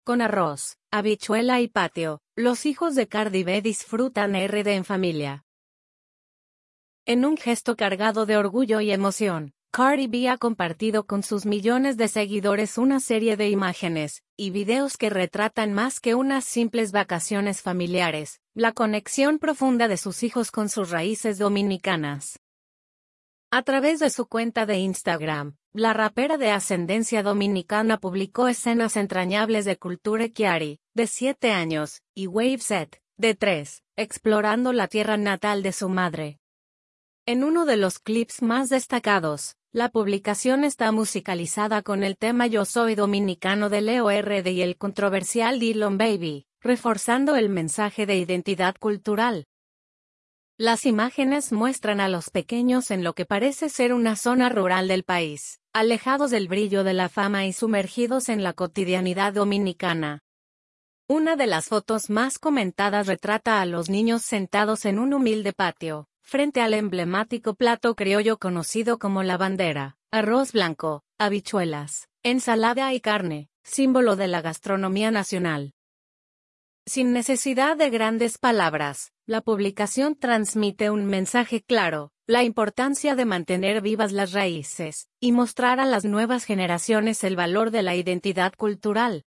Con arroz, habichuela y patio, los hijos de Cardi B disfrutan RD en familia. En un gesto cargado de orgullo y emoción, Cardi B ha compartido con sus millones de seguidores una serie de imágenes y videos que retratan más que unas simples vacaciones familiares, la conexión profunda de sus hijos con sus raíces dominicanas. A través de su cuenta de Instagram, la rapera de ascendencia dominicana publicó escenas entrañables de Culture Chiari, de 7 años, y Waveset, de 3, explorando la tierra natal de su madre. En uno de los clips más destacados, la publicación está musicalizada con el tema Yo Soy Dominicano de Leo RD y el controversial Dillon Baby, reforzando el mensaje de identidad cultural. Las imágenes muestran a los pequeños en lo que parece ser una zona rural del país, alejados del brillo de la fama y sumergidos en la cotidianidad dominicana. Una de las fotos más comentadas retrata a los niños sentados en un humilde patio, frente al emblemático plato criollo conocido como la bandera, arroz blanco, habichuelas, ensalada y carne, símbolo de la gastronomía nacional. Sin necesidad de grandes palabras, la publicación transmite un mensaje claro: la importancia de mantener vivas las raíces y mostrar a las nuevas generaciones el valor de la identidad cultural.